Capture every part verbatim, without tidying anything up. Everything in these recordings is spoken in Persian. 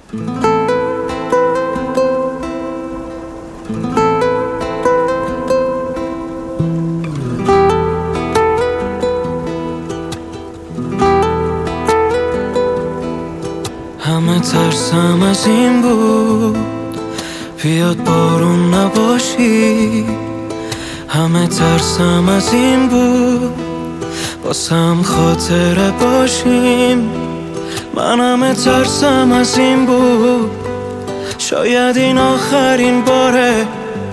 همه ترسم از این بود بیاد بارون نباشی، همه ترسم از این بود باسم خاطره باشیم. من همه ترسم از این بود شاید این آخرین باره،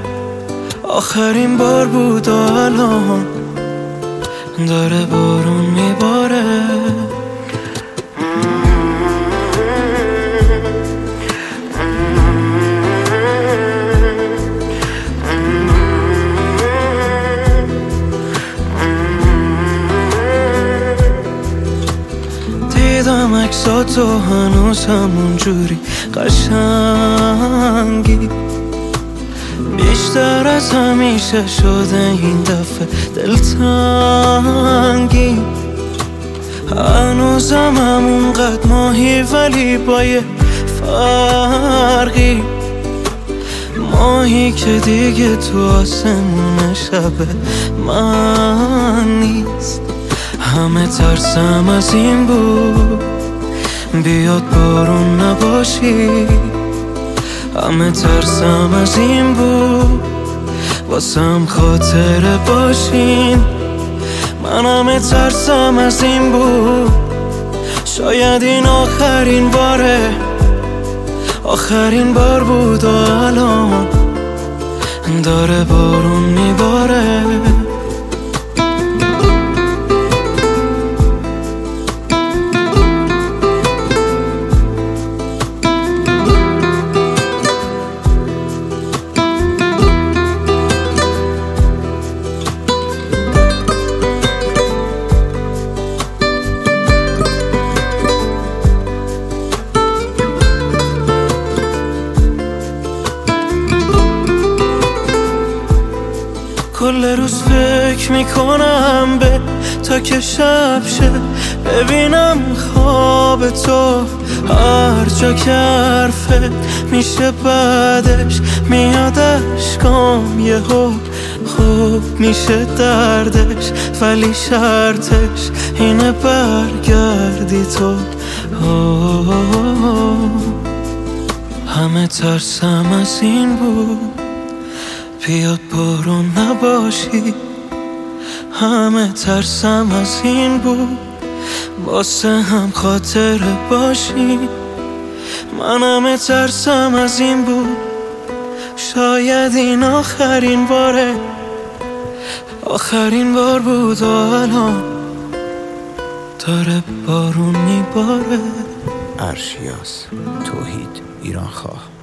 آخرین بار بود و الان داره بارون میباره. دیدم عکساتو هنوز همون جوری قشنگی، بیشتر از همیشه شده این دفعه دلتنگی. هنوزم همون قد ماهی ولی با یه فرقی، ماهی که دیگه تو آسمون شب من نیست. همه ترسم از این بود بیاد بارون نباشی، همه ترسم از این بود واسم خاطره باشین. من همه ترسم از این بود شاید این آخرین باره، آخرین بار بود و الان داره بارون میباره. کل روز فکر میکنم به تا که شب شه، ببینم خواب تو هر جا که حرفت میشه بعدش میاد اشکام، یهو خوب میشه دردش ولی شرطش اینه برگردی تو. همه ترسم از این بود بیاد بارون نباشی، همه ترسم از این بود واسه هم خاطره باشی. من همه ترسم از این بود شاید این آخرین باره، آخرین بار بود و الان داره بارون میباره. ارشیاس توحید ایرانخواه.